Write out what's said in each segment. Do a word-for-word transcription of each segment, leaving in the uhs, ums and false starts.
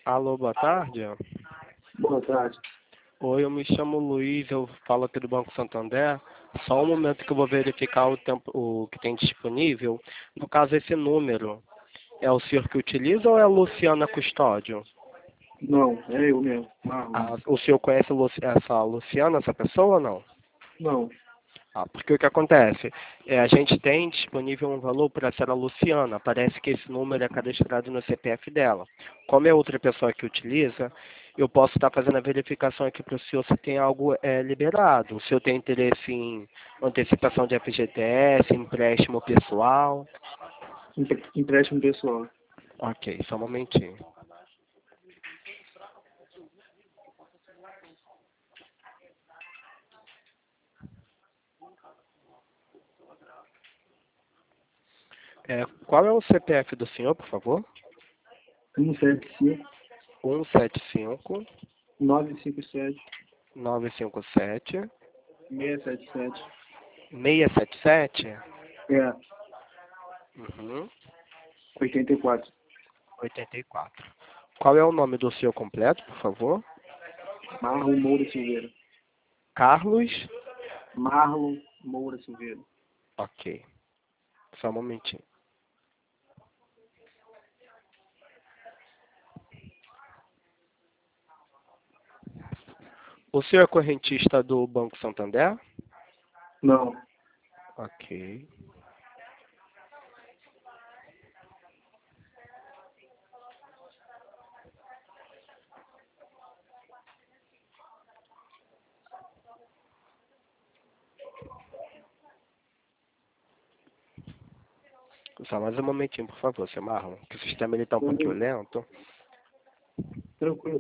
Alô, boa tarde. Boa tarde. Oi, eu me chamo Luiz, eu falo aqui do Banco Santander. Só um momento que eu vou verificar o tempo, o que tem disponível. No caso, esse número, é o senhor que utiliza ou é a Luciana Custódio? Não, é eu mesmo. Marlon. Ah, o senhor conhece Luci- essa Luciana, essa pessoa ou não? Não. Ah, porque o que acontece? É, a gente tem disponível um valor para a senhora Luciana. Parece que esse número é cadastrado no C P F dela. Como é outra pessoa que utiliza, eu posso estar fazendo a verificação aqui para o senhor se tem algo é, liberado. O senhor tem interesse em antecipação de F G T S, empréstimo pessoal? Empre- Empréstimo pessoal. Ok, só um momentinho. É, qual é o C P F do senhor, por favor? um sete cinco, um sete cinco, nove cinco sete, nove cinco sete, seis sete sete. seis sete sete. É, Uhum. oitenta e quatro. oitenta e quatro. Qual é o nome do senhor completo, por favor? Marlon Moura Silveira. Carlos? Marlon Moura Silveira. Ok. Só um momentinho. O senhor é correntista do Banco Santander? Não. Ok. Só mais um momentinho, por favor, seu Marlon, que o sistema está um pouquinho Tranquilo. lento. Tranquilo.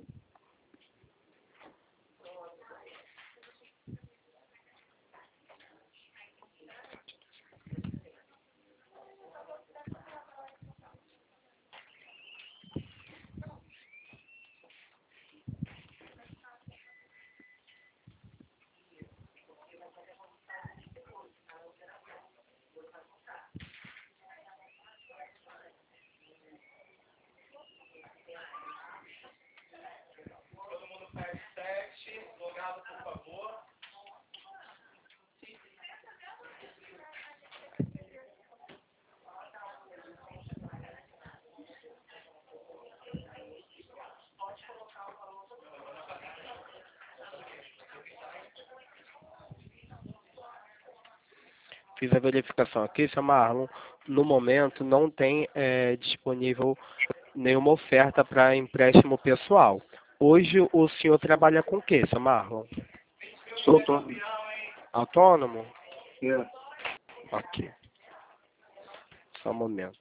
Fiz a verificação aqui, seu Marlon. No momento, não tem é, disponível nenhuma oferta para empréstimo pessoal. Hoje, o senhor trabalha com o quê, seu Marlon? Sou autônomo. Autônomo? É. Ok. Só um momento.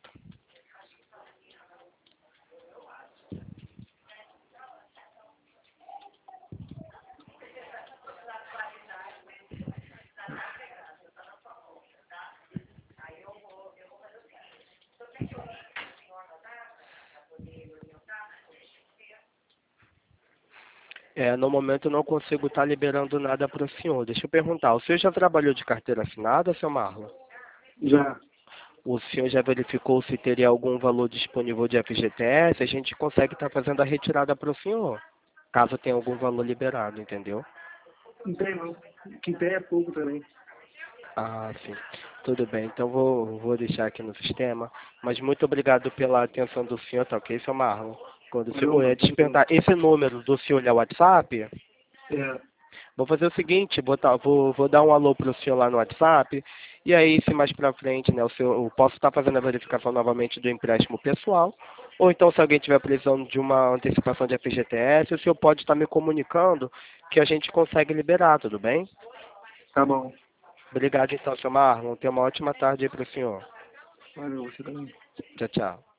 É, no momento eu não consigo estar liberando nada para o senhor. Deixa eu perguntar, o senhor já trabalhou de carteira assinada, seu Marlon? Já. O senhor já verificou se teria algum valor disponível de F G T S? A gente consegue estar fazendo a retirada para o senhor, caso tenha algum valor liberado, entendeu? Não tem não. Que tem é pouco também. Ah, sim. Tudo bem, então vou, vou deixar aqui no sistema. Mas muito obrigado pela atenção do senhor, tá ok, seu Marlon? Quando o Valeu, senhor, é, mano. te Tranquilo. perguntar, esse número do senhor é o WhatsApp? É. Vou fazer o seguinte, botar, vou, vou dar um alô para o senhor lá no WhatsApp, e aí se mais para frente, né, o senhor, eu posso estar fazendo a verificação novamente do empréstimo pessoal, ou então se alguém tiver precisando de uma antecipação de F G T S, o senhor pode estar me comunicando que a gente consegue liberar, tudo bem? Tá bom. Obrigado então, seu Marlon, tenha uma ótima tarde aí para o senhor. Valeu, você também. Tchau, tchau.